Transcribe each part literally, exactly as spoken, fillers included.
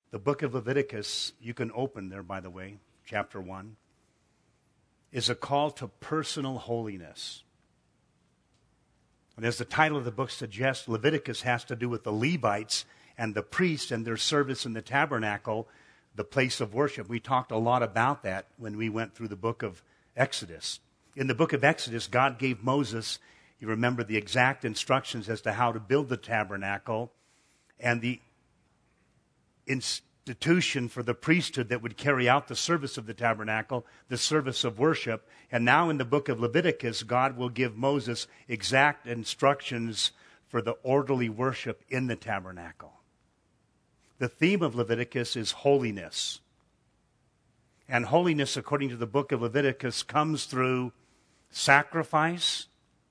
The book of Leviticus, you can open there, by the way, chapter one, is a call to personal holiness. And as the title of the book suggests, Leviticus has to do with the Levites and the priests and their service in the tabernacle, the place of worship. We talked a lot about that when we went through the book of Exodus. In the book of Exodus, God gave Moses, you remember, the exact instructions as to how to build the tabernacle and the institution for the priesthood that would carry out the service of the tabernacle, the service of worship. And now in the book of Leviticus, God will give Moses exact instructions for the orderly worship in the tabernacle. The theme of Leviticus is holiness. And holiness, according to the book of Leviticus, comes through sacrifice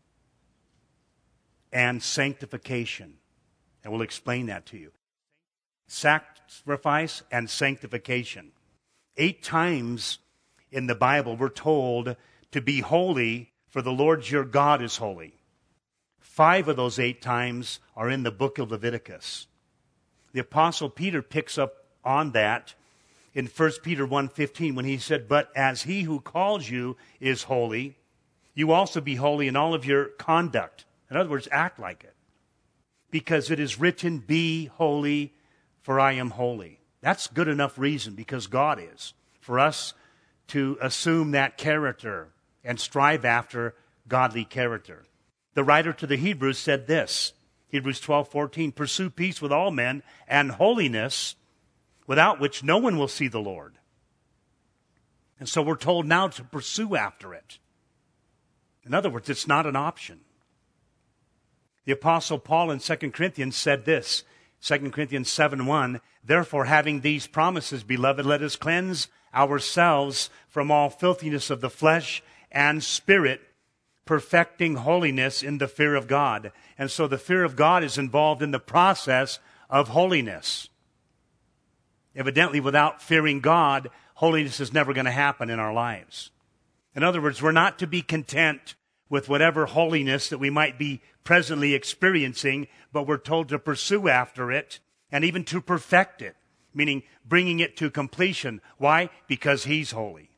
and sanctification. And we'll explain that to you. Sacrifice and sanctification. Eight times in the Bible we're told to be holy, for the Lord your God is holy. Five of those eight times are in the book of Leviticus. The Apostle Peter picks up on that in First Peter one fifteen when he said, "But as he who calls you is holy, you also be holy in all of your conduct." In other words, act like it. Because it is written, "Be holy, for I am holy." That's good enough reason, because God is, for us to assume that character and strive after godly character. The writer to the Hebrews said this, Hebrews twelve fourteen, "Pursue peace with all men and holiness, without which no one will see the Lord." And so we're told now to pursue after it. In other words, it's not an option. The Apostle Paul in Second Corinthians said this, Second Corinthians seven one, "Therefore, having these promises, beloved, let us cleanse ourselves from all filthiness of the flesh and spirit, perfecting holiness in the fear of God." And so the fear of God is involved in the process of holiness. Evidently, without fearing God, holiness is never going to happen in our lives. In other words, we're not to be content with whatever holiness that we might be presently experiencing, but we're told to pursue after it and even to perfect it, meaning bringing it to completion. Why? Because He's holy.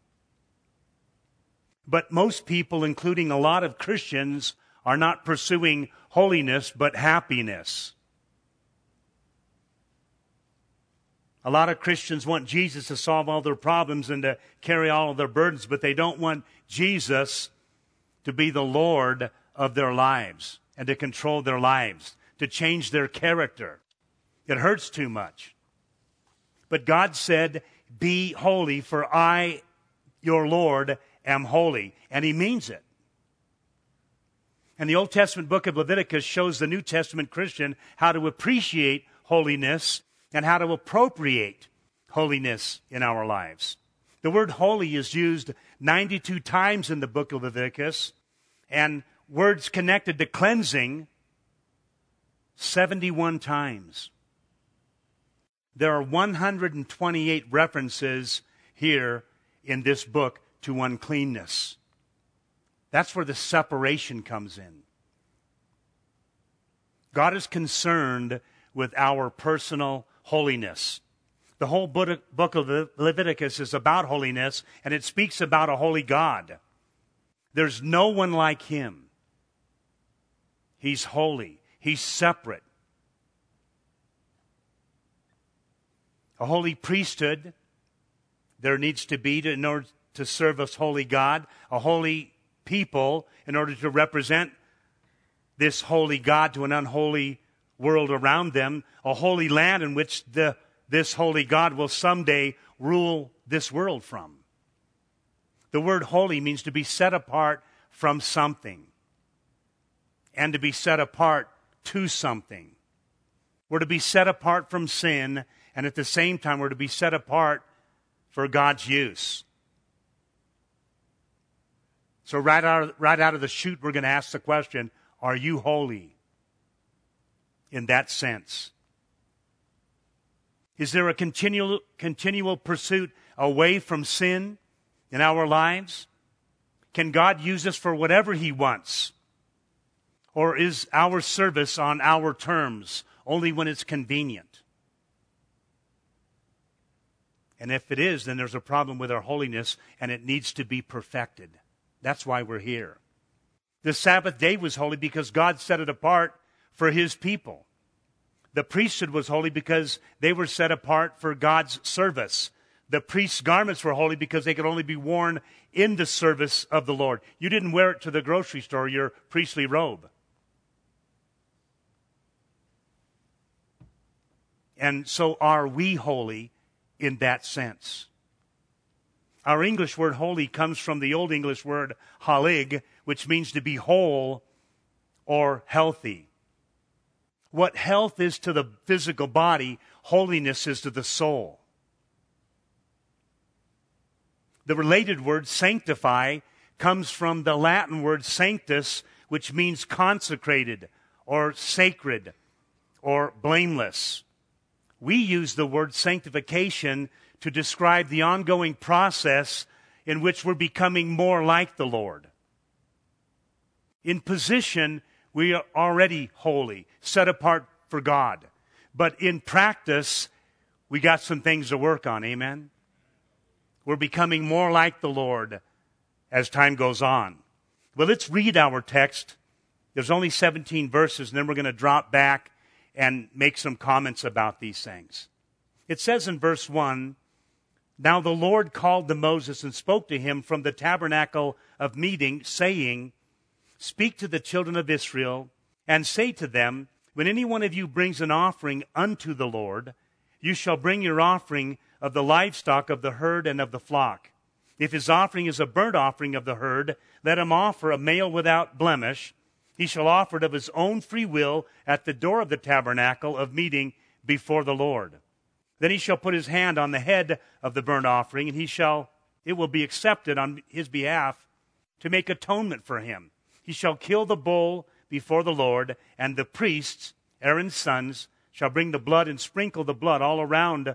But most people, including a lot of Christians, are not pursuing holiness, but happiness. A lot of Christians want Jesus to solve all their problems and to carry all of their burdens, but they don't want Jesus to be the Lord of their lives and to control their lives, to change their character. It hurts too much. But God said, "Be holy, for I, your Lord, am holy." And He means it. And the Old Testament book of Leviticus shows the New Testament Christian how to appreciate holiness and how to appropriate holiness in our lives. The word holy is used ninety-two times in the book of Leviticus, and words connected to cleansing seventy-one times. There are one hundred twenty-eight references here in this book to uncleanness. That's where the separation comes in. God is concerned with our personal holiness. The whole book of Leviticus is about holiness, and it speaks about a holy God. There's no one like Him. He's holy. He's separate. A holy priesthood there needs to be to, in order to serve us holy God. A holy people in order to represent this holy God to an unholy world around them. A holy land in which the this holy God will someday rule this world from. The word holy means to be set apart from something and to be set apart to something. We're to be set apart from sin, and at the same time we're to be set apart for God's use. So right out, right out of the chute, we're going to ask the question, are you holy in that sense? Is there a continual, continual pursuit away from sin in our lives? Can God use us for whatever He wants? Or is our service on our terms, only when it's convenient? And if it is, then there's a problem with our holiness, and it needs to be perfected. That's why we're here. The Sabbath day was holy because God set it apart for his people. The priesthood was holy because they were set apart for God's service. The priest's garments were holy because they could only be worn in the service of the Lord. You didn't wear it to the grocery store, your priestly robe. And so are we holy in that sense? Our English word holy comes from the Old English word halig, which means to be whole or healthy. What health is to the physical body, holiness is to the soul. The related word sanctify comes from the Latin word sanctus, which means consecrated or sacred or blameless. We use the word sanctification to describe the ongoing process in which we're becoming more like the Lord. In position, we are already holy, set apart for God. But in practice, we got some things to work on, amen? We're becoming more like the Lord as time goes on. Well, let's read our text. There's only seventeen verses, and then we're going to drop back and make some comments about these things. It says in verse one, "Now the Lord called to Moses and spoke to him from the tabernacle of meeting, saying, Speak to the children of Israel, and say to them, When any one of you brings an offering unto the Lord, you shall bring your offering of the livestock of the herd and of the flock. If his offering is a burnt offering of the herd, let him offer a male without blemish. He shall offer it of his own free will at the door of the tabernacle of meeting before the Lord. Then he shall put his hand on the head of the burnt offering, and he shall, it will be accepted on his behalf to make atonement for him. He shall kill the bull before the Lord, and the priests, Aaron's sons, shall bring the blood and sprinkle the blood all around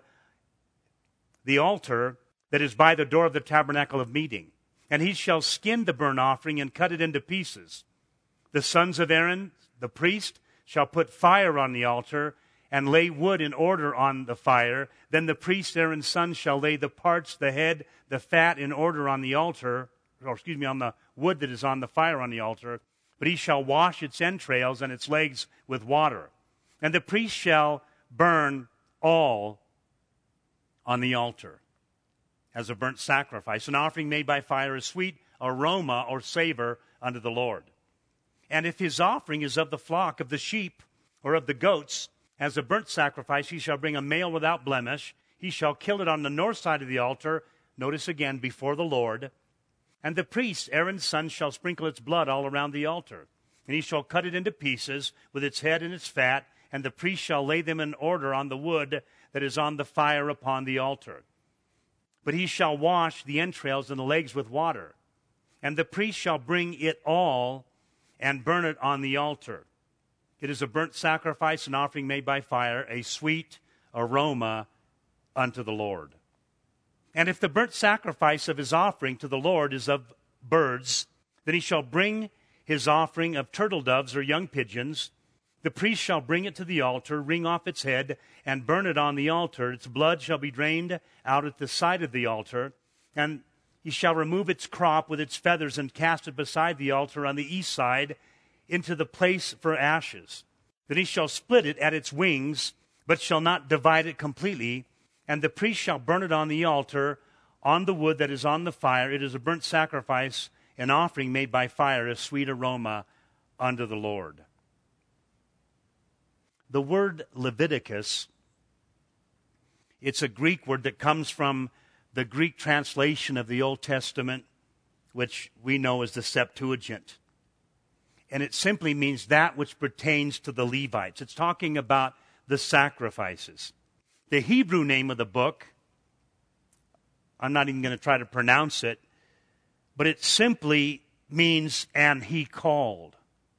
the altar that is by the door of the tabernacle of meeting. And he shall skin the burnt offering and cut it into pieces. The sons of Aaron, the priest, shall put fire on the altar and lay wood in order on the fire. Then the priest, Aaron's son, shall lay the parts, the head, the fat in order on the altar, or excuse me, on the wood that is on the fire on the altar. But he shall wash its entrails and its legs with water. And the priest shall burn all on the altar as a burnt sacrifice, an offering made by fire, a sweet aroma or savor unto the Lord. And if his offering is of the flock, of the sheep, or of the goats, as a burnt sacrifice, he shall bring a male without blemish. He shall kill it on the north side of the altar, notice again, before the Lord. And the priest, Aaron's son, shall sprinkle its blood all around the altar. And he shall cut it into pieces with its head and its fat, and the priest shall lay them in order on the wood that is on the fire upon the altar. But he shall wash the entrails and the legs with water. And the priest shall bring it all and burn it on the altar. It is a burnt sacrifice, an offering made by fire, a sweet aroma unto the Lord. And if the burnt sacrifice of his offering to the Lord is of birds, then he shall bring his offering of turtle doves or young pigeons. The priest shall bring it to the altar, wring off its head, and burn it on the altar. Its blood shall be drained out at the side of the altar, and he shall remove its crop with its feathers and cast it beside the altar on the east side into the place for ashes. Then he shall split it at its wings, but shall not divide it completely. And the priest shall burn it on the altar, on the wood that is on the fire. It is a burnt sacrifice, an offering made by fire, a sweet aroma unto the Lord. The word Leviticus, it's a Greek word that comes from the Greek translation of the Old Testament, which we know as the Septuagint. And it simply means that which pertains to the Levites. It's talking about the sacrifices. The Hebrew name of the book, I'm not even going to try to pronounce it, but it simply means, and he called.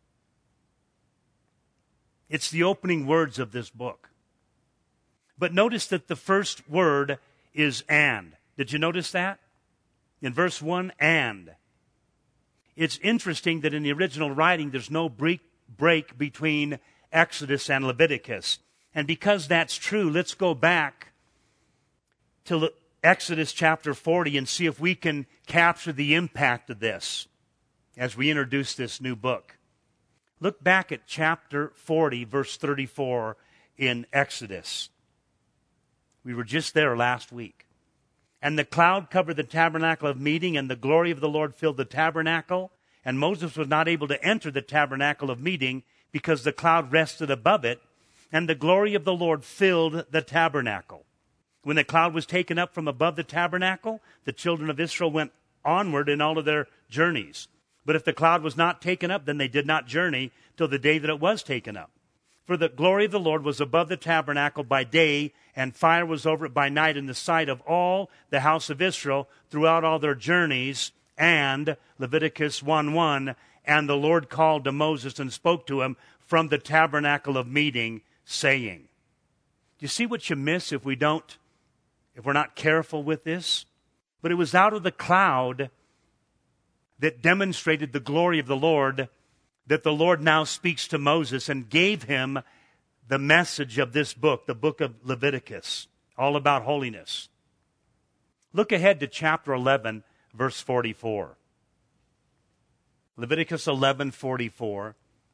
It's the opening words of this book. But notice that the first word is and. Did you notice that? In verse one, and. It's interesting that in the original writing, there's no break, break between Exodus and Leviticus. And because that's true, let's go back to Le- Exodus chapter forty and see if we can capture the impact of this as we introduce this new book. Look back at chapter forty, verse thirty-four in Exodus. We were just there last week. And the cloud covered the tabernacle of meeting, and the glory of the Lord filled the tabernacle. And Moses was not able to enter the tabernacle of meeting because the cloud rested above it, and the glory of the Lord filled the tabernacle. When the cloud was taken up from above the tabernacle, the children of Israel went onward in all of their journeys. But if the cloud was not taken up, then they did not journey till the day that it was taken up. For the glory of the Lord was above the tabernacle by day, and fire was over it by night in the sight of all the house of Israel throughout all their journeys. And Leviticus one one, and the Lord called to Moses and spoke to him from the tabernacle of meeting, saying. Do you see what you miss if we don't, if we're not careful with this? But it was out of the cloud that demonstrated the glory of the Lord that the Lord now speaks to Moses and gave him the message of this book, the book of Leviticus, all about holiness. Look ahead to chapter eleven, verse forty-four. Leviticus eleven forty-four.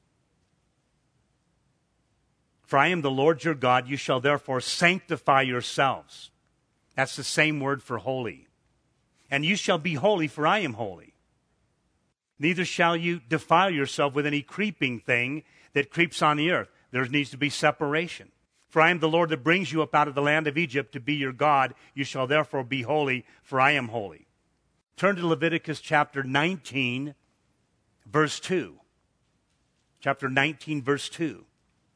For I am the Lord your God, you shall therefore sanctify yourselves. That's the same word for holy. And you shall be holy, for I am holy. Neither shall you defile yourself with any creeping thing that creeps on the earth. There needs to be separation. For I am the Lord that brings you up out of the land of Egypt to be your God. You shall therefore be holy, for I am holy. Turn to Leviticus chapter nineteen, verse two. Chapter nineteen, verse two.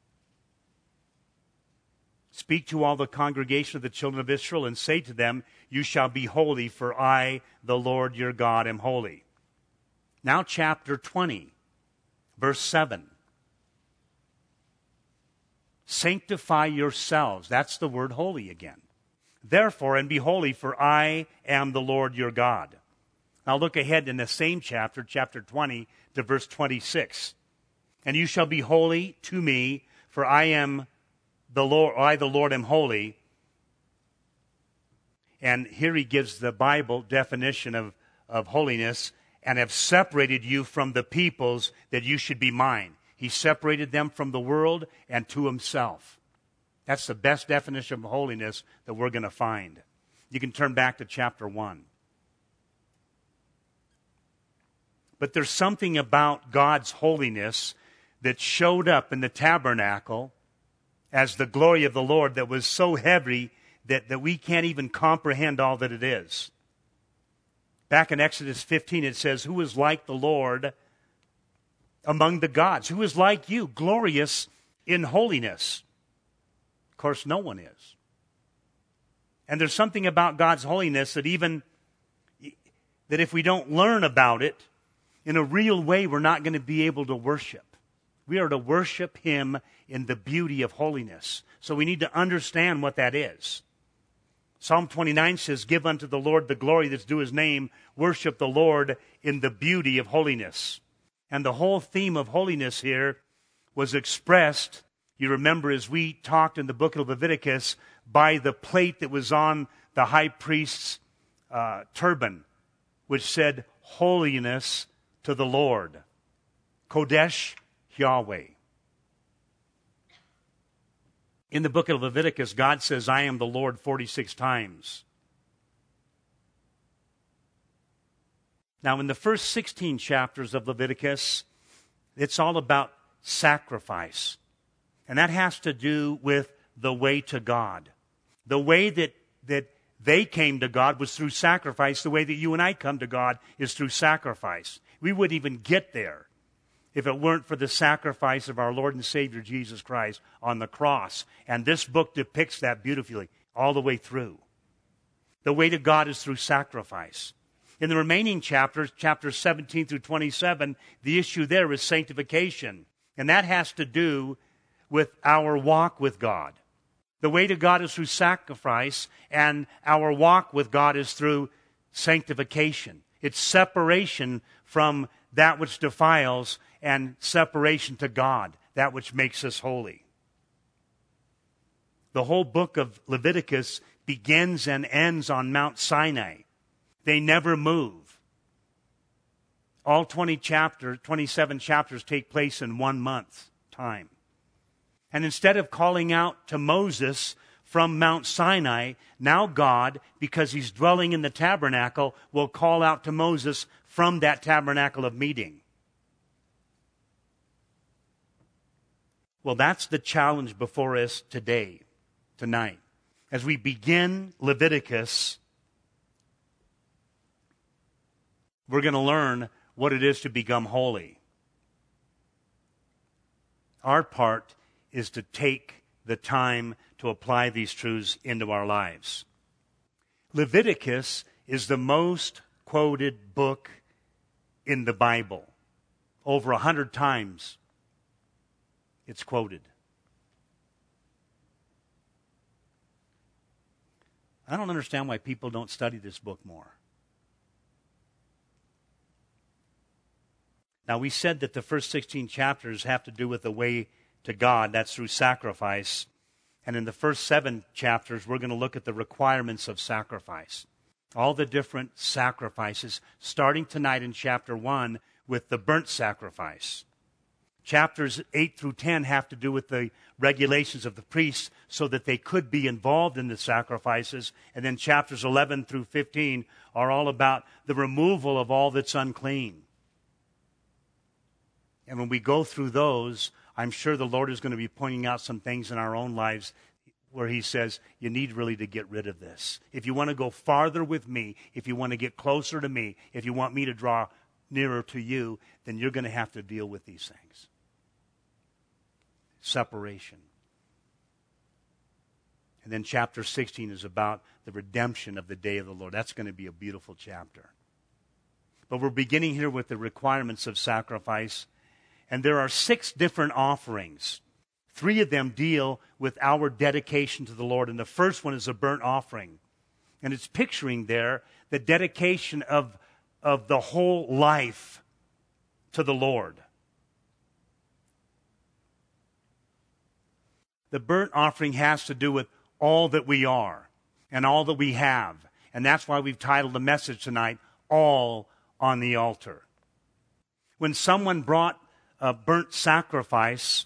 Speak to all the congregation of the children of Israel and say to them, you shall be holy, for I, the Lord your God, am holy. Now chapter twenty, verse seven. Sanctify yourselves. That's the word holy again. Therefore, and be holy, for I am the Lord your God. Now look ahead in the same chapter, chapter twenty, to verse twenty-six. And you shall be holy to me, for I am the Lord, I the Lord am holy. And here he gives the Bible definition of, of holiness, and have separated you from the peoples that you should be mine. He separated them from the world and to himself. That's the best definition of holiness that we're going to find. You can turn back to chapter one. But there's something about God's holiness that showed up in the tabernacle as the glory of the Lord that was so heavy that, that we can't even comprehend all that it is. Back in Exodus fifteen, it says, who is like the Lord among the gods? Who is like you, glorious in holiness? Of course, no one is. And there's something about God's holiness that even, that if we don't learn about it in a real way, we're not going to be able to worship. We are to worship him in the beauty of holiness. So we need to understand what that is. Psalm twenty-nine says, give unto the Lord the glory that's due his name. Worship the Lord in the beauty of holiness. And the whole theme of holiness here was expressed, you remember as we talked in the book of Leviticus, by the plate that was on the high priest's uh, turban, which said, holiness to the Lord. Kodesh Yahweh. In the book of Leviticus, God says, I am the Lord forty-six times. Now, in the first sixteen chapters of Leviticus, it's all about sacrifice. And that has to do with the way to God. The way that, that they came to God was through sacrifice. The way that you and I come to God is through sacrifice. We wouldn't even get there if it weren't for the sacrifice of our Lord and Savior Jesus Christ on the cross. And this book depicts that beautifully all the way through. The way to God is through sacrifice. In the remaining chapters, chapters seventeen through twenty-seven, the issue there is sanctification. And that has to do with our walk with God. The way to God is through sacrifice, and our walk with God is through sanctification. It's separation from that which defiles and separation to God, that which makes us holy. The whole book of Leviticus begins and ends on Mount Sinai. They never move. All twenty chapters, twenty-seven chapters take place in one month time. And instead of calling out to Moses from Mount Sinai, now God, because he's dwelling in the tabernacle, will call out to Moses from that tabernacle of meeting. Well, that's the challenge before us today, tonight. As we begin Leviticus, we're going to learn what it is to become holy. Our part is to take the time to apply these truths into our lives. Leviticus is the most quoted book in the Bible. Over a hundred times it's quoted. I don't understand why people don't study this book more. Now, we said that the first sixteen chapters have to do with the way to God. That's through sacrifice. And in the first seven chapters, we're going to look at the requirements of sacrifice. All the different sacrifices, starting tonight in chapter one with the burnt sacrifice. Chapters eight through ten have to do with the regulations of the priests so that they could be involved in the sacrifices. And then chapters eleven through fifteen are all about the removal of all that's unclean. And when we go through those, I'm sure the Lord is going to be pointing out some things in our own lives where he says, you need really to get rid of this. If you want to go farther with me, if you want to get closer to me, if you want me to draw nearer to you, then you're going to have to deal with these things. Separation. And then chapter sixteen is about the redemption of the day of the Lord. That's going to be a beautiful chapter. But we're beginning here with the requirements of sacrifice. And there are six different offerings. Three of them deal with our dedication to the Lord. And the first one is a burnt offering. And it's picturing there the dedication of, of the whole life to the Lord. The burnt offering has to do with all that we are and all that we have. And that's why we've titled the message tonight, All on the Altar. When someone brought a burnt sacrifice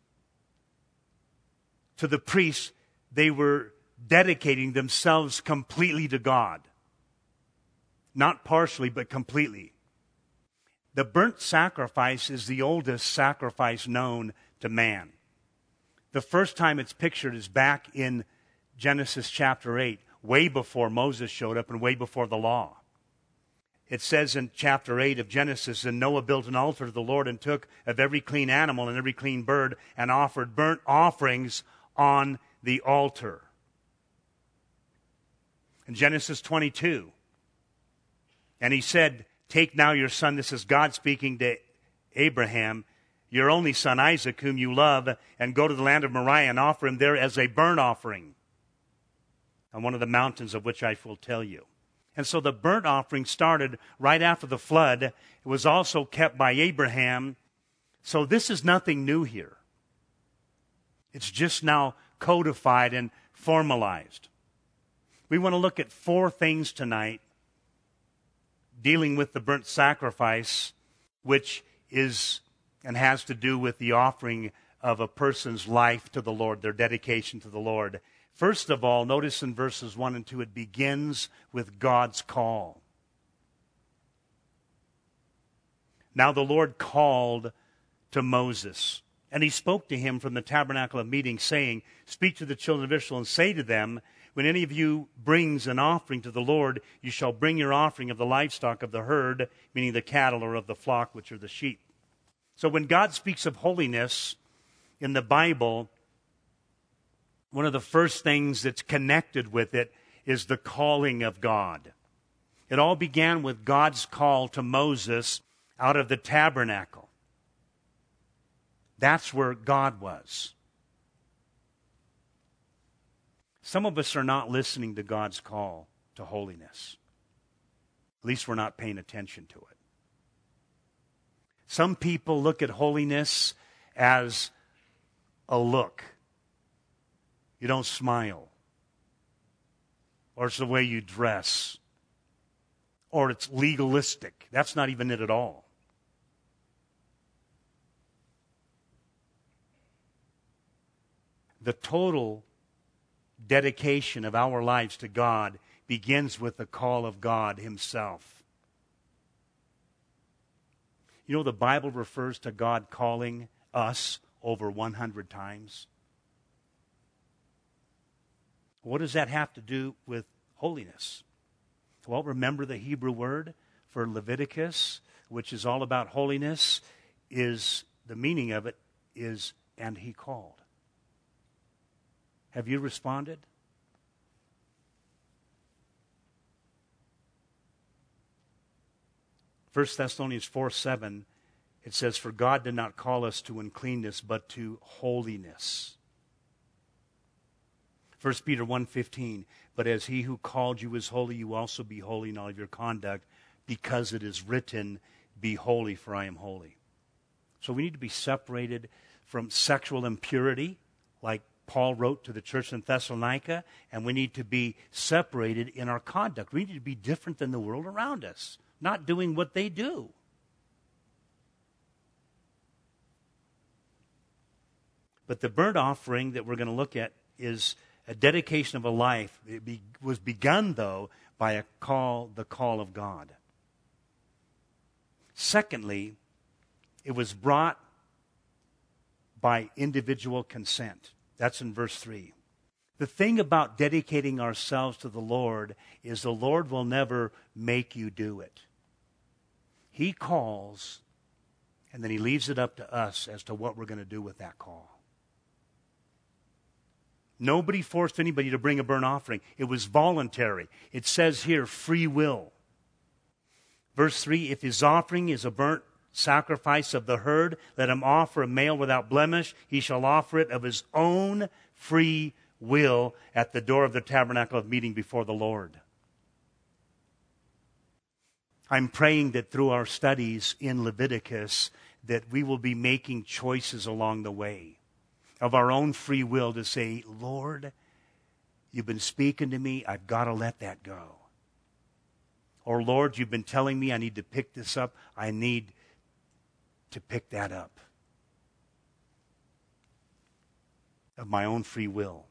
to the priest, they were dedicating themselves completely to God. Not partially, but completely. The burnt sacrifice is the oldest sacrifice known to man. The first time it's pictured is back in Genesis chapter eight, way before Moses showed up and way before the law. It says in chapter eight of Genesis, and Noah built an altar to the Lord and took of every clean animal and every clean bird and offered burnt offerings on the altar. In Genesis twenty-two, and he said, take now your son, this is God speaking to Abraham, your only son Isaac, whom you love, and go to the land of Moriah and offer him there as a burnt offering on one of the mountains of which I will tell you. And so the burnt offering started right after the flood. It was also kept by Abraham. So this is nothing new here. It's just now codified and formalized. We want to look at four things tonight dealing with the burnt sacrifice, which is and has to do with the offering of a person's life to the Lord, their dedication to the Lord. First of all, notice in verses one and two, it begins with God's call. Now the Lord called to Moses, and he spoke to him from the tabernacle of meeting, saying, speak to the children of Israel and say to them, when any of you brings an offering to the Lord, you shall bring your offering of the livestock of the herd, meaning the cattle, or of the flock, which are the sheep. So when God speaks of holiness in the Bible, one of the first things that's connected with it is the calling of God. It all began with God's call to Moses out of the tabernacle. That's where God was. Some of us are not listening to God's call to holiness. At least we're not paying attention to it. Some people look at holiness as a look. You don't smile. Or it's the way you dress. Or it's legalistic. That's not even it at all. The total dedication of our lives to God begins with the call of God Himself. You know, the Bible refers to God calling us over one hundred times. What does that have to do with holiness? Well, remember the Hebrew word for Leviticus, which is all about holiness, is the meaning of it is, and He called. Have you responded? First Thessalonians four seven, it says, "For God did not call us to uncleanness, but to holiness." First Peter one fifteen, "But as He who called you is holy, you also be holy in all of your conduct, because it is written, 'Be holy, for I am holy.'" So we need to be separated from sexual impurity, like Paul wrote to the church in Thessalonica, and we need to be separated in our conduct. We need to be different than the world around us, not doing what they do. But the burnt offering that we're going to look at is a dedication of a life. It be, was begun, though, by a call, the call of God. Secondly, it was brought by individual consent. That's in verse three. The thing about dedicating ourselves to the Lord is the Lord will never make you do it. He calls, and then He leaves it up to us as to what we're going to do with that call. Nobody forced anybody to bring a burnt offering. It was voluntary. It says here, free will. Verse three, "If his offering is a burnt sacrifice of the herd, let him offer a male without blemish. He shall offer it of his own free will at the door of the tabernacle of meeting before the Lord." I'm praying that through our studies in Leviticus that we will be making choices along the way of our own free will to say, "Lord, you've been speaking to me. I've got to let that go." Or, "Lord, you've been telling me I need to pick this up. I need to pick that up of my own free will."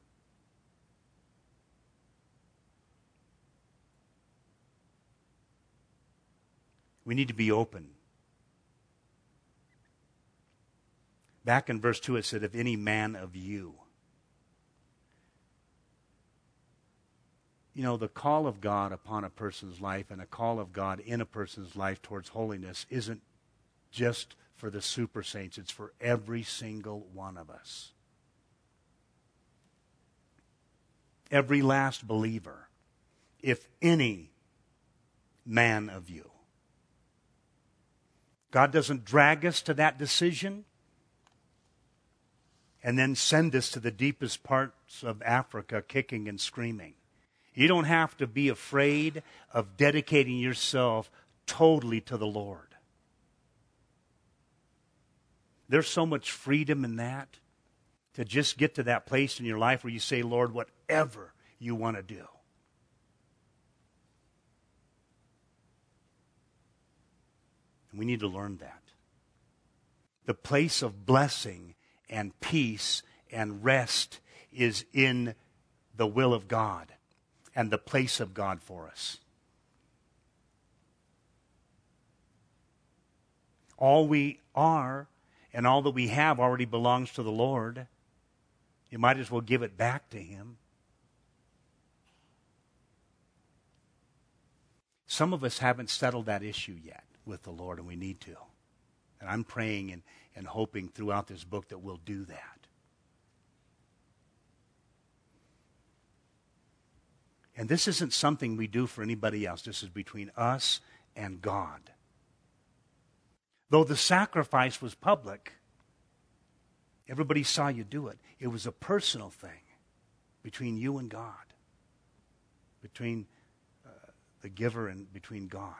We need to be open. Back in verse two it said, "If any man of you." You know, the call of God upon a person's life and a call of God in a person's life towards holiness isn't just for the super saints. It's for every single one of us. Every last believer. If any man of you. God doesn't drag us to that decision and then send us to the deepest parts of Africa kicking and screaming. You don't have to be afraid of dedicating yourself totally to the Lord. There's so much freedom in that, to just get to that place in your life where you say, "Lord, whatever you want to do." And we need to learn that. The place of blessing and peace and rest is in the will of God and the place of God for us. All we are and all that we have already belongs to the Lord. You might as well give it back to Him. Some of us haven't settled that issue yet with the Lord, and we need to. And I'm praying and, and hoping throughout this book that we'll do that. And this isn't something we do for anybody else. This is between us and God. Though the sacrifice was public, everybody saw you do it. It was a personal thing between you and God, between uh, the giver and between God.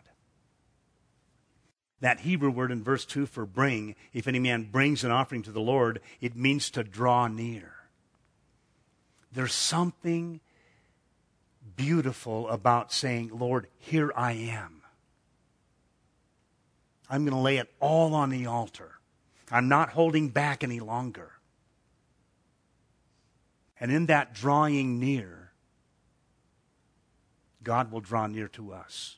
That Hebrew word in verse two for bring, if any man brings an offering to the Lord, it means to draw near. There's something beautiful about saying, Lord, here I am. I'm going to lay it all on the altar. I'm not holding back any longer. And in that drawing near, God will draw near to us.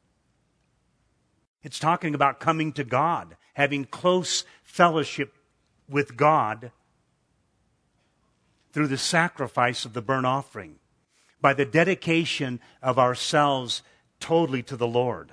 It's talking about coming to God, having close fellowship with God through the sacrifice of the burnt offering, by the dedication of ourselves totally to the Lord.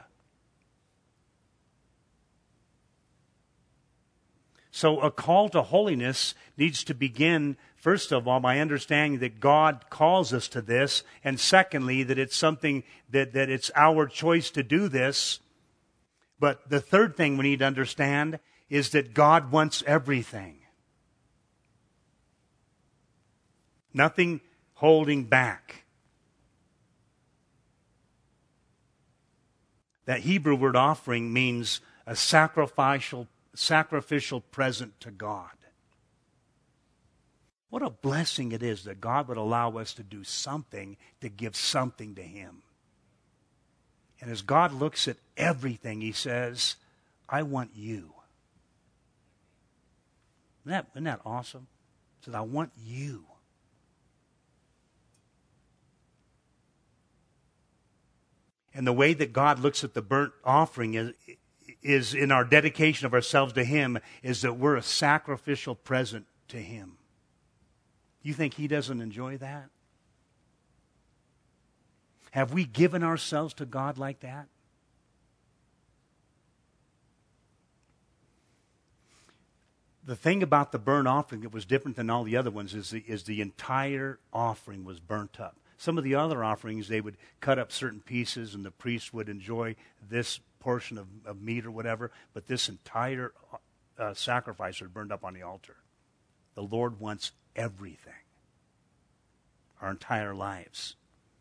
So a call to holiness needs to begin, first of all, by understanding that God calls us to this, and secondly, that it's something that, that it's our choice to do this. But the third thing we need to understand is that God wants everything. Nothing holding back. That Hebrew word offering means a sacrificial sacrificial present to God. What a blessing it is that God would allow us to do something to give something to Him. And as God looks at everything, He says, I want you. Isn't that, isn't that awesome? He says, I want you. And the way that God looks at the burnt offering is, is in our dedication of ourselves to Him, is that we're a sacrificial present to Him. You think He doesn't enjoy that? Have we given ourselves to God like that? The thing about the burnt offering that was different than all the other ones is the, is the entire offering was burnt up. Some of the other offerings, they would cut up certain pieces and the priest would enjoy this portion of, of meat or whatever, but this entire uh, sacrifice was burned up on the altar. The Lord wants everything. Our entire lives.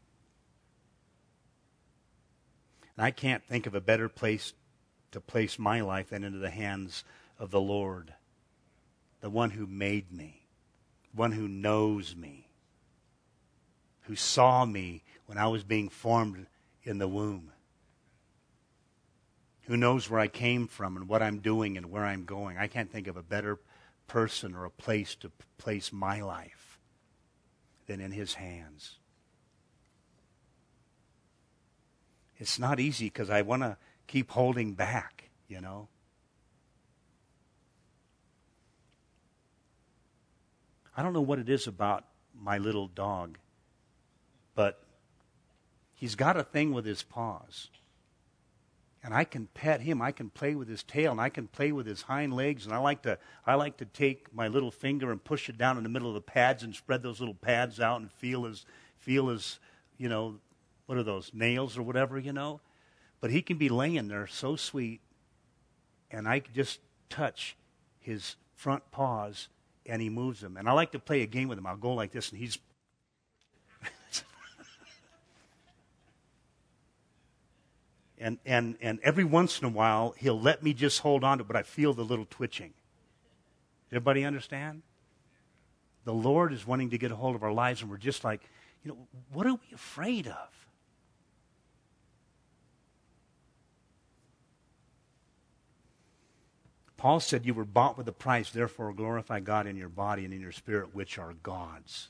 And I can't think of a better place to place my life than into the hands of the Lord, the one who made me, one who knows me, who saw me when I was being formed in the womb, who knows where I came from and what I'm doing and where I'm going. I can't think of a better person or a place to place my life than in His hands. It's not easy because I want to keep holding back, you know. I don't know what it is about my little dog, but he's got a thing with his paws. And I can pet him, I can play with his tail, and I can play with his hind legs, and I like to I like to take my little finger and push it down in the middle of the pads and spread those little pads out and feel his feel his, you know, what are those, nails or whatever, you know? But he can be laying there so sweet, and I can just touch his front paws, and he moves them. And I like to play a game with him. I'll go like this, and he's And, and and every once in a while, he'll let me just hold on to it, but I feel the little twitching. Everybody understand? The Lord is wanting to get a hold of our lives, and we're just like, you know, what are we afraid of? Paul said, you were bought with a price, therefore glorify God in your body and in your spirit, which are God's.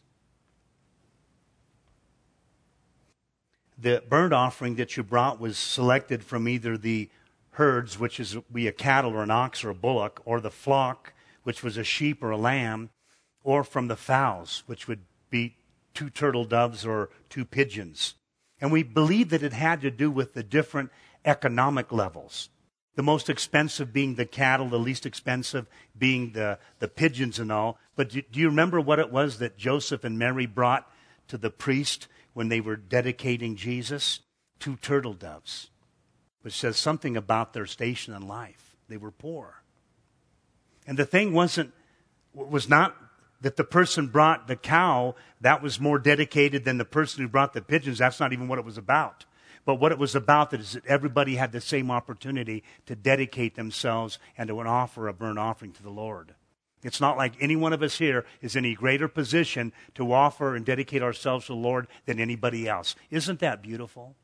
The burnt offering that you brought was selected from either the herds, which is be a cattle or an ox or a bullock, or the flock, which was a sheep or a lamb, or from the fowls, which would be two turtle doves or two pigeons. And we believe that it had to do with the different economic levels. The most expensive being the cattle, the least expensive being the, the pigeons and all. But do, do you remember what it was that Joseph and Mary brought to the priest when they were dedicating Jesus? Two turtle doves, which says something about their station in life. They were poor. And the thing wasn't, was not that the person brought the cow, that was more dedicated than the person who brought the pigeons. That's not even what it was about. But what it was about that is that everybody had the same opportunity to dedicate themselves and to offer a burnt offering to the Lord. It's not like any one of us here is in a greater position to offer and dedicate ourselves to the Lord than anybody else. Isn't that beautiful?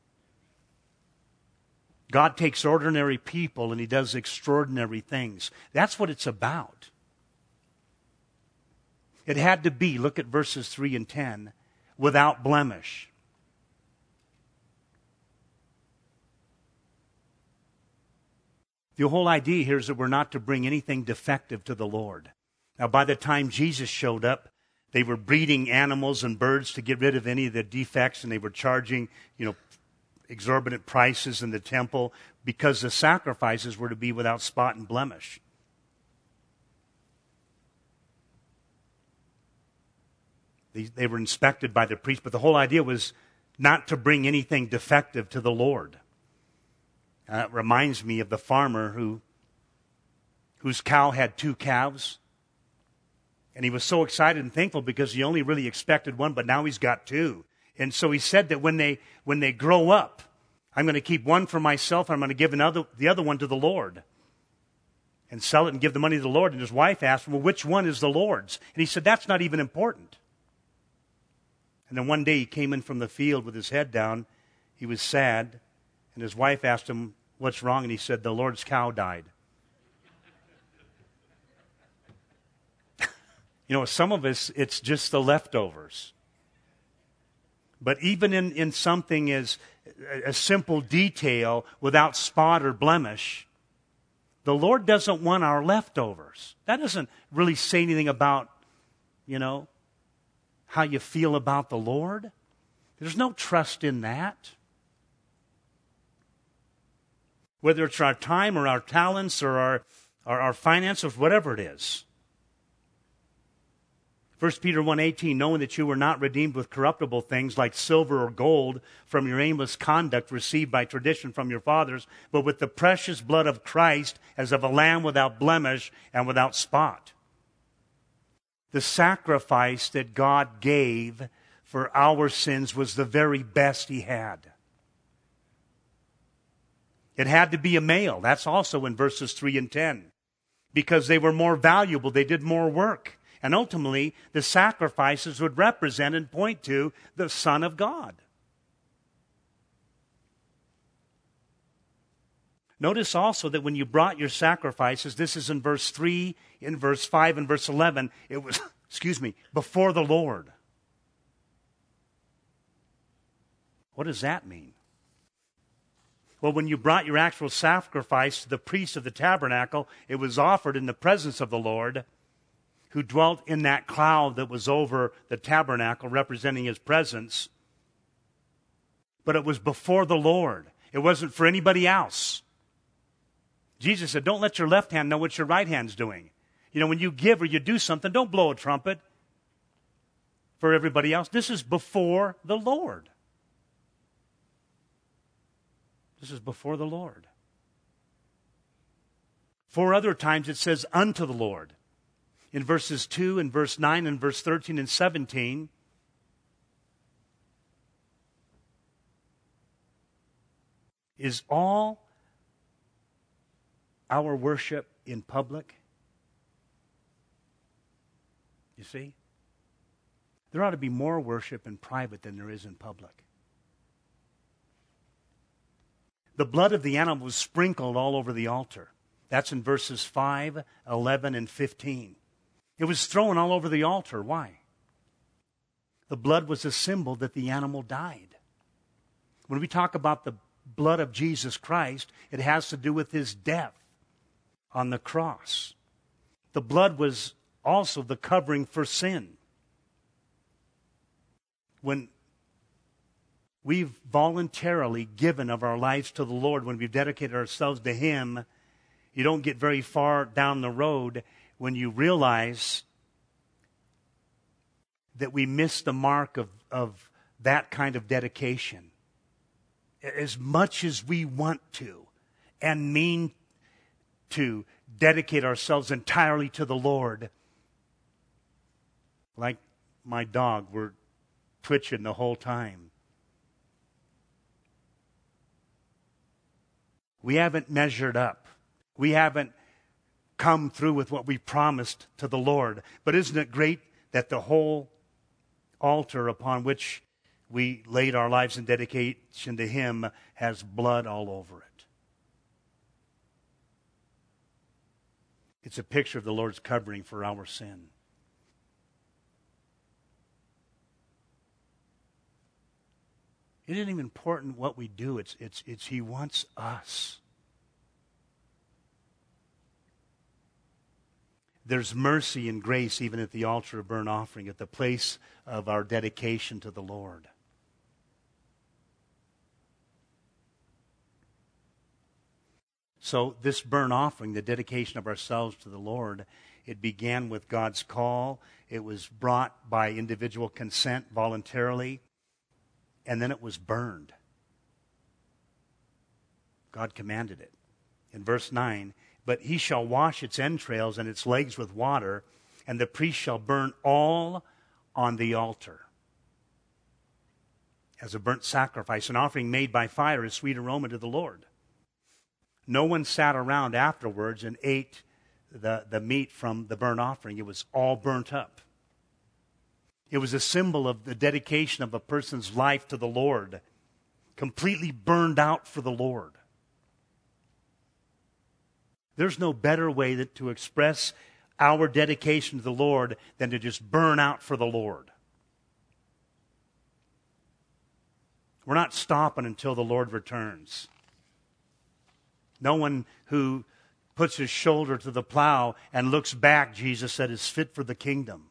God takes ordinary people and He does extraordinary things. That's what it's about. It had to be, look at verses three and ten, without blemish. The whole idea here is that we're not to bring anything defective to the Lord. Now, by the time Jesus showed up, they were breeding animals and birds to get rid of any of the defects, and they were charging, you know, exorbitant prices in the temple because the sacrifices were to be without spot and blemish. They, they were inspected by the priest, but the whole idea was not to bring anything defective to the Lord. Uh, it reminds me of the farmer who whose cow had two calves. And he was so excited and thankful because he only really expected one, but now he's got two. And so he said that when they when they grow up, I'm going to keep one for myself, and I'm going to give another the other one to the Lord. And sell it and give the money to the Lord. And his wife asked him, well, which one is the Lord's? And he said, that's not even important. And then one day he came in from the field with his head down. He was sad. And his wife asked him, what's wrong? And he said, the Lord's cow died. You know, some of us, it's just the leftovers. But even in, in something as a simple detail without spot or blemish, the Lord doesn't want our leftovers. That doesn't really say anything about, you know, how you feel about the Lord. There's no trust in that. Whether it's our time or our talents or our, our, our finances, whatever it is. First Peter one eighteen, knowing that you were not redeemed with corruptible things like silver or gold from your aimless conduct received by tradition from your fathers, but with the precious blood of Christ as of a lamb without blemish and without spot. The sacrifice that God gave for our sins was the very best He had. It had to be a male. That's also in verses three and ten. Because they were more valuable, they did more work. And ultimately, the sacrifices would represent and point to the Son of God. Notice also that when you brought your sacrifices, this is in verse three, in verse five, and verse eleven, it was, excuse me, before the Lord. What does that mean? Well, when you brought your actual sacrifice to the priest of the tabernacle, it was offered in the presence of the Lord, who dwelt in that cloud that was over the tabernacle, representing His presence. But it was before the Lord. It wasn't for anybody else. Jesus said, don't let your left hand know what your right hand's doing. You know, when you give or you do something, don't blow a trumpet for everybody else. This is before the Lord. This is before the Lord. Four other times it says, unto the Lord. In verses two and verse nine and verse thirteen and seventeen, is all our worship in public? You see? There ought to be more worship in private than there is in public. The blood of the animal was sprinkled all over the altar. That's in verses five, eleven, and fifteen. It was thrown all over the altar. Why? The blood was a symbol that the animal died. When we talk about the blood of Jesus Christ, it has to do with His death on the cross. The blood was also the covering for sin. When we've voluntarily given of our lives to the Lord, when we've dedicated ourselves to Him, you don't get very far down the road when you realize that we miss the mark of, of that kind of dedication. As much as we want to and mean to dedicate ourselves entirely to the Lord, like my dog, we're twitching the whole time. We haven't measured up. We haven't come through with what we promised to the Lord. But isn't it great that the whole altar upon which we laid our lives in dedication to Him has blood all over it? It's a picture of the Lord's covering for our sin. It isn't even important what we do. It's, it's, it's He wants us. There's mercy and grace even at the altar of burnt offering, at the place of our dedication to the Lord. So this burnt offering, the dedication of ourselves to the Lord, it began with God's call. It was brought by individual consent voluntarily. And then it was burned. God commanded it. In verse nine, but he shall wash its entrails and its legs with water, and the priest shall burn all on the altar as a burnt sacrifice, an offering made by fire, a sweet aroma to the Lord. No one sat around afterwards and ate the, the meat from the burnt offering. It was all burnt up. It was a symbol of the dedication of a person's life to the Lord, completely burned out for the Lord. There's no better way that to express our dedication to the Lord than to just burn out for the Lord. We're not stopping until the Lord returns. No one who puts his shoulder to the plow and looks back, Jesus said, is fit for the kingdom.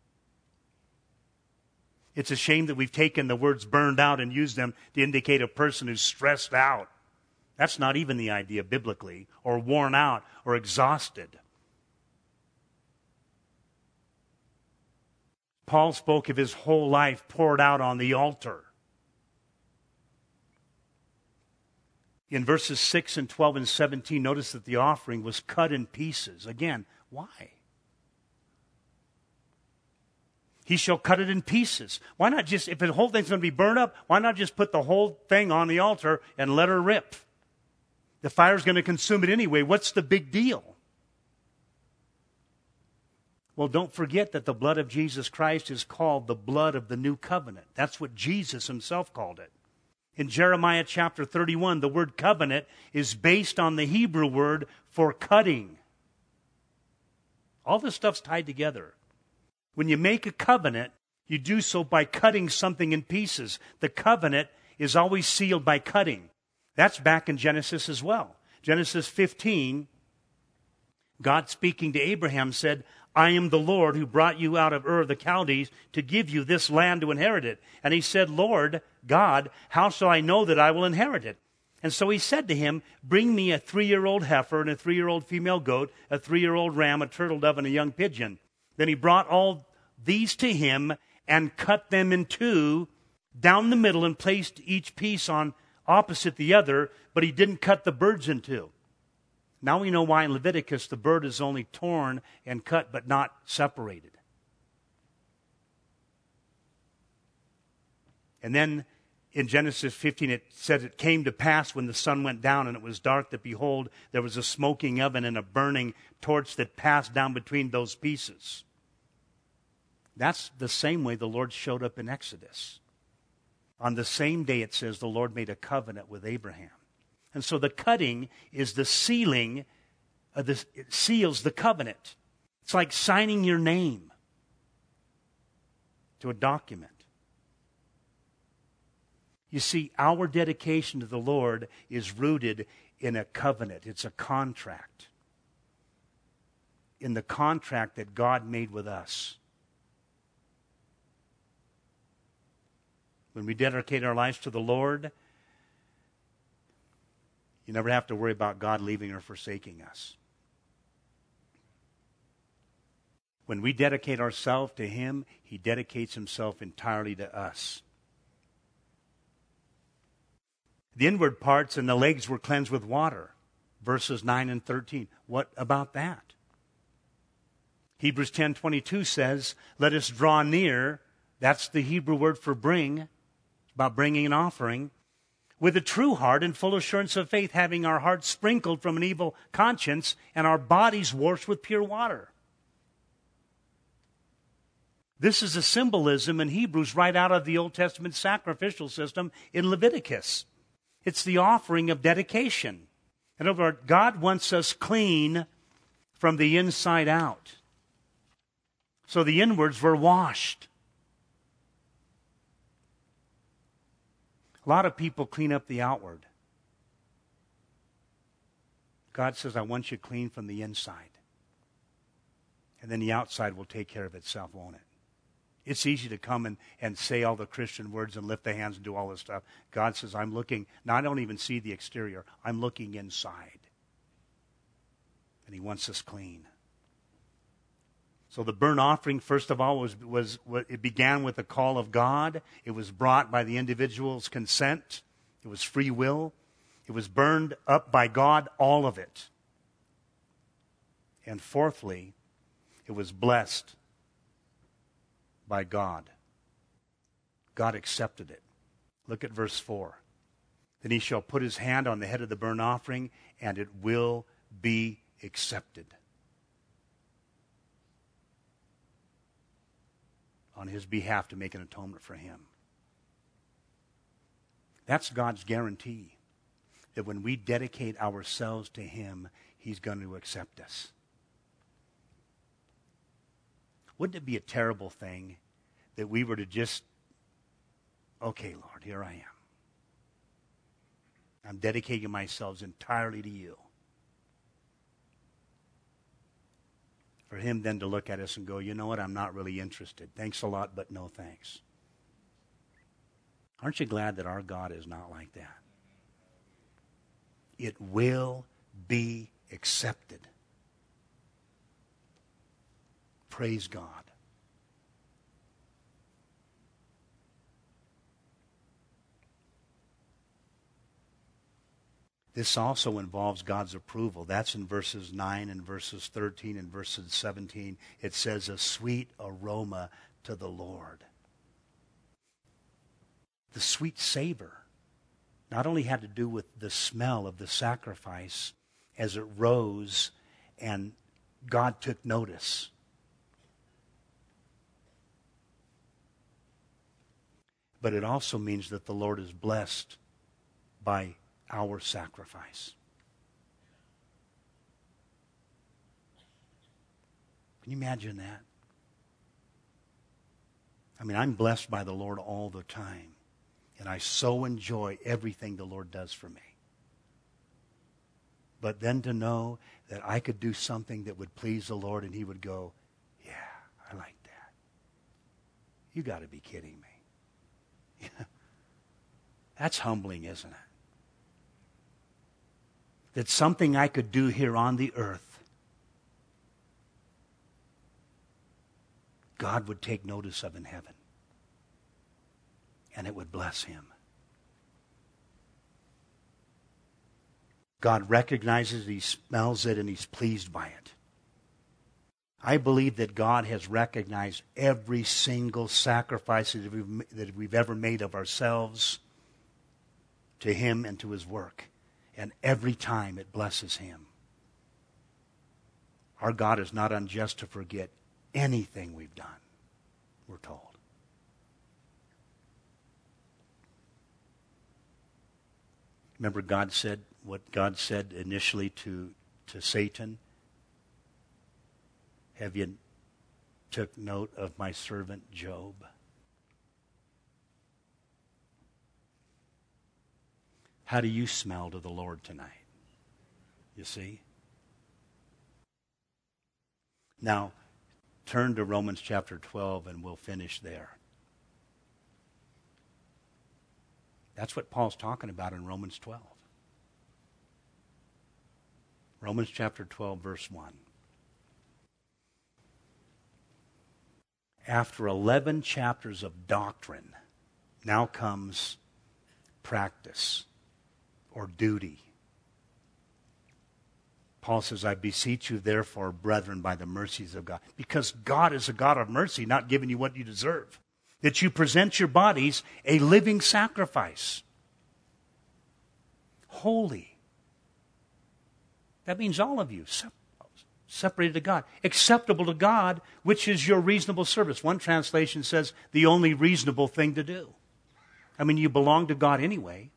It's a shame that we've taken the words burned out and used them to indicate a person who's stressed out. That's not even the idea biblically, or worn out, or exhausted. Paul spoke of his whole life poured out on the altar. In verses six and twelve and seventeen, notice that the offering was cut in pieces. Again, why? He shall cut it in pieces. Why not just, if the whole thing's going to be burned up, why not just put the whole thing on the altar and let her rip? The fire's going to consume it anyway. What's the big deal? Well, don't forget that the blood of Jesus Christ is called the blood of the new covenant. That's what Jesus himself called it. In Jeremiah chapter thirty-one, the word covenant is based on the Hebrew word for cutting. All this stuff's tied together. When you make a covenant, you do so by cutting something in pieces. The covenant is always sealed by cutting. That's back in Genesis as well. Genesis fifteen, God speaking to Abraham said, I am the Lord who brought you out of Ur of the Chaldees to give you this land to inherit it. And he said, Lord, God, how shall I know that I will inherit it? And so he said to him, bring me a three-year-old heifer and a three-year-old female goat, a three-year-old ram, a turtle dove, and a young pigeon. Then he brought all these to him and cut them in two down the middle and placed each piece on opposite the other, but he didn't cut the birds in two. Now we know why in Leviticus the bird is only torn and cut but not separated. And then in Genesis fifteen it says it came to pass when the sun went down and it was dark that behold there was a smoking oven and a burning torch that passed down between those pieces. That's the same way the Lord showed up in Exodus. On the same day, it says, the Lord made a covenant with Abraham. And so the cutting is the sealing, of the, it seals the covenant. It's like signing your name to a document. You see, our dedication to the Lord is rooted in a covenant. It's a contract. In the contract that God made with us. When we dedicate our lives to the Lord, you never have to worry about God leaving or forsaking us. When we dedicate ourselves to Him, He dedicates Himself entirely to us. The inward parts and the legs were cleansed with water. Verses nine and thirteen. What about that? Hebrews ten twenty-two says, let us draw near. That's the Hebrew word for bring. About bringing an offering, with a true heart and full assurance of faith, having our hearts sprinkled from an evil conscience and our bodies washed with pure water. This is a symbolism in Hebrews right out of the Old Testament sacrificial system in Leviticus. It's the offering of dedication. In other words, God wants us clean from the inside out. So the inwards were washed. A lot of people clean up the outward. God says, I want you clean from the inside. And then the outside will take care of itself, won't it? It's easy to come and, and say all the Christian words and lift the hands and do all this stuff. God says, I'm looking, now I don't even see the exterior. I'm looking inside. And he wants us clean. So the burnt offering, first of all, was, was, was it began with the call of God. It was brought by the individual's consent. It was free will. It was burned up by God, all of it. And fourthly, it was blessed by God. God accepted it. Look at verse four. Then he shall put his hand on the head of the burnt offering, and it will be accepted. On his behalf to make an atonement for him. That's God's guarantee that when we dedicate ourselves to him, he's going to accept us. Wouldn't it be a terrible thing that we were to just, okay, Lord, here I am. I'm dedicating myself entirely to you. For him then to look at us and go, you know what, I'm not really interested. Thanks a lot, but no thanks. Aren't you glad that our God is not like that? It will be accepted. Praise God. This also involves God's approval. That's in verses nine and verses thirteen and verses seventeen. It says, a sweet aroma to the Lord. The sweet savor not only had to do with the smell of the sacrifice as it rose and God took notice. But it also means that the Lord is blessed by our sacrifice. Can you imagine that? I mean, I'm blessed by the Lord all the time. And I so enjoy everything the Lord does for me. But then to know that I could do something that would please the Lord and he would go, yeah, I like that. You got to be kidding me. That's humbling, isn't it? That something I could do here on the earth, God would take notice of in heaven. And it would bless him. God recognizes it, he smells it, and he's pleased by it. I believe that God has recognized every single sacrifice that we've, that we've ever made of ourselves to him and to his work. And every time it blesses him. Our God is not unjust to forget anything we've done, we're told. Remember God said, what God said initially to, to Satan? Have you took note of my servant Job? How do you smell to the Lord tonight? You see? Now, turn to Romans chapter twelve and we'll finish there. That's what Paul's talking about in Romans twelve. Romans chapter twelve, verse one. After eleven chapters of doctrine, now comes practice or duty. Paul says, I beseech you therefore, brethren, by the mercies of God. Because God is a God of mercy, not giving you what you deserve. That you present your bodies a living sacrifice. holy. That means all of you, se- separated to God, acceptable to God, which is your reasonable service. One translation says the only reasonable thing to do. I mean, you belong to God anyway.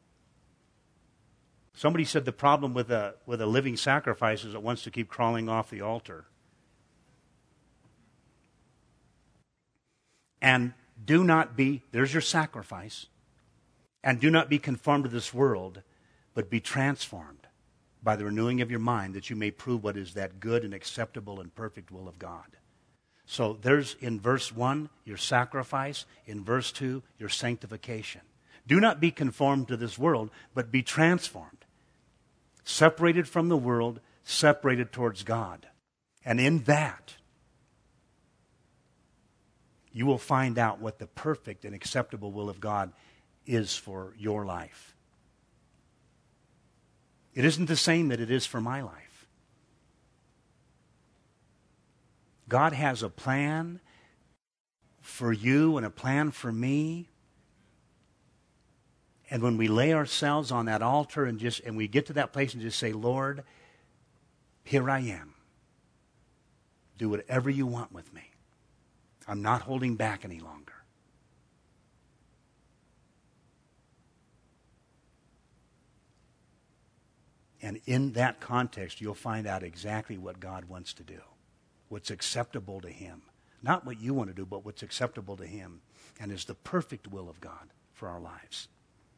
Somebody said the problem with a, with a living sacrifice is it wants to keep crawling off the altar. And do not be, there's your sacrifice, and do not be conformed to this world, but be transformed by the renewing of your mind, that you may prove what is that good and acceptable and perfect will of God. So there's in verse one, your sacrifice. In verse two, your sanctification. Do not be conformed to this world, but be transformed. Separated from the world, separated towards God. And in that, you will find out what the perfect and acceptable will of God is for your life. It isn't the same that it is for my life. God has a plan for you and a plan for me. And when we lay ourselves on that altar and just and we get to that place and just say, Lord, here I am. Do whatever you want with me. I'm not holding back any longer. And in that context, you'll find out exactly what God wants to do. What's acceptable to Him. Not what you want to do, but what's acceptable to Him. And is the perfect will of God for our lives.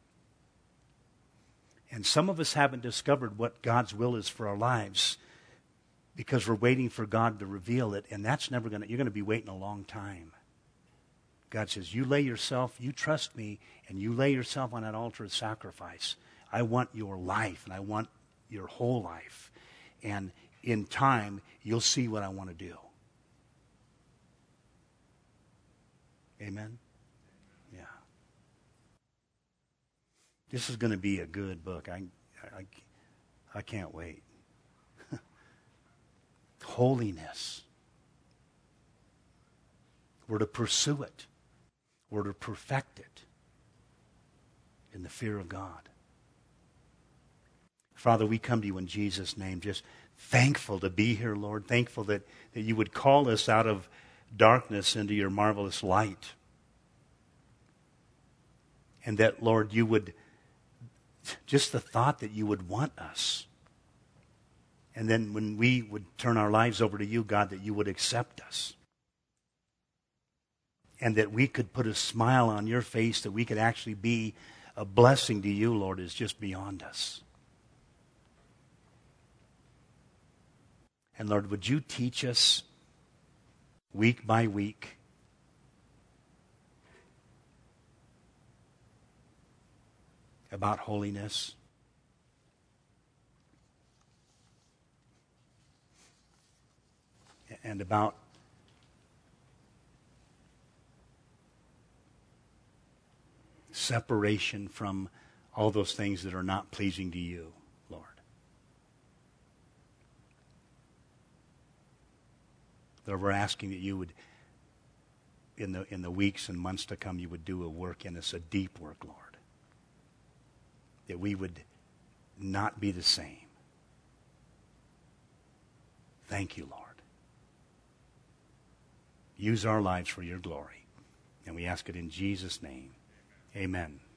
And some of us haven't discovered what God's will is for our lives because we're waiting for God to reveal it, and that's never going to, you're going to be waiting a long time. God says, you lay yourself, you trust me, and you lay yourself on that altar of sacrifice. I want your life, and I want your whole life. And in time, you'll see what I want to do. Amen? Yeah. This is going to be a good book. I, I, I can't wait. Holiness. We're to pursue it. We're to perfect it in the fear of God. Father, we come to you in Jesus' name, just thankful to be here, Lord. Thankful that, that you would call us out of darkness into your marvelous light. And that, Lord, you would, just the thought that you would want us. And then when we would turn our lives over to you, God, that you would accept us. And that we could put a smile on your face, that we could actually be a blessing to you, Lord, is just beyond us. And Lord, would you teach us week by week about holiness? And about separation from all those things that are not pleasing to you, Lord. Lord, we're asking that you would, in the in the weeks and months to come, you would do a work in us, a deep work, Lord. That we would not be the same. Thank you, Lord. Use our lives for your glory. And we ask it in Jesus' name. Amen.